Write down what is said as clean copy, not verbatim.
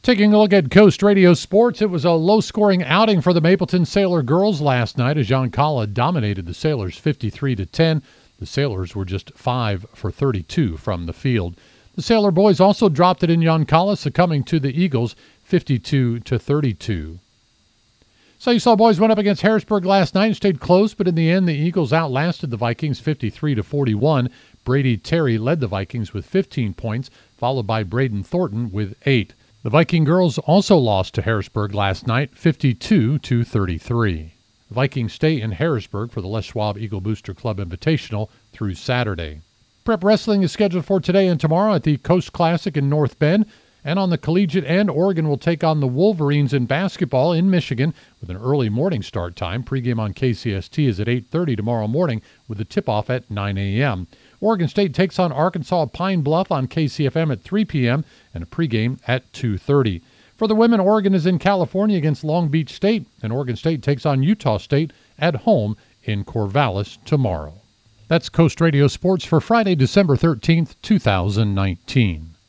Taking a look at Coast Radio Sports, it was a low-scoring outing for the Mapleton Sailor girls last night as Yoncalla dominated the Sailors 53-10. The Sailors were just 5 for 32 from the field. The Sailor boys also dropped it in Yoncalla, succumbing to the Eagles 52-32. So you saw boys went up against Harrisburg last night and stayed close, but in the end the Eagles outlasted the Vikings 53-41. Brady Terry led the Vikings with 15 points, followed by Braden Thornton with 8. The Viking girls also lost to Harrisburg last night, 52-33. The Vikings stay in Harrisburg for the Les Schwab Eagle Booster Club Invitational through Saturday. Prep wrestling is scheduled for today and tomorrow at the Coast Classic in North Bend. And on the collegiate end, Oregon will take on the Wolverines in basketball in Michigan with an early morning start time. Pregame on KCST is at 8:30 tomorrow morning with the tip-off at 9 a.m. Oregon State takes on Arkansas Pine Bluff on KCFM at 3 p.m. and a pregame at 2:30. For the women, Oregon is in California against Long Beach State, and Oregon State takes on Utah State at home in Corvallis tomorrow. That's Coast Radio Sports for Friday, December 13th, 2019.